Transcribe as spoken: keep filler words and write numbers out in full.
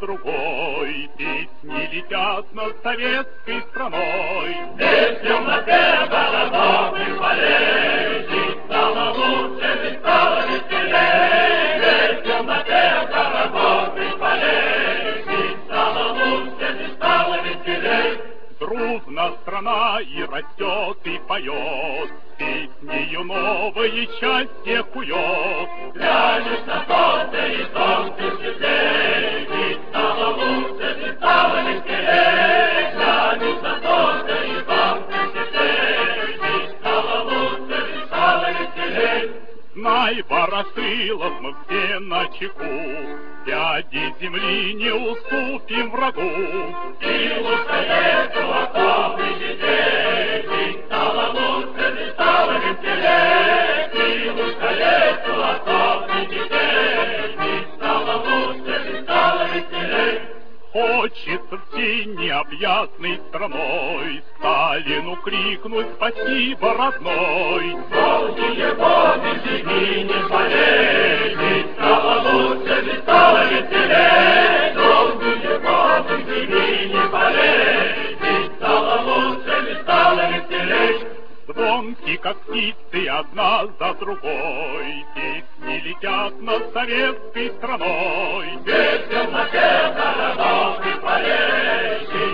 другой песни летят над советской страной. Здесь в темноте городов и полей жить стало лучше, жить стало веселей. Здесь в темноте городов и полей жить стало лучше, жить стало веселей. Дружна страна и растет, и поет, песнею новое счастье кует. Глянешь на солнце, и солнце светлей, жить стало лучше, жить стало веселей. Глянешь на солнце, и солнце светлей, жить стало лучше, жить стало веселей. Знай, Ворошилов, мы все начеку, дяди земли не уступим врагу. Силу совету, отцов и детей, жить стало лучше, жить стало веселей. Силу совету, отцов и детей, жить стало лучше, жить стало веселей. Хочется всей необъятной страной Сталину крикнуть спасибо, родной. Долгие годы живи, не болей, жить стало лучше, жить стало веселей. Долгие годы живи, не болей, жить стало лучше, жить стало веселей. Звонки, как птицы, одна за другой, песни летят над советской страной. Здесь в темноте городов и полей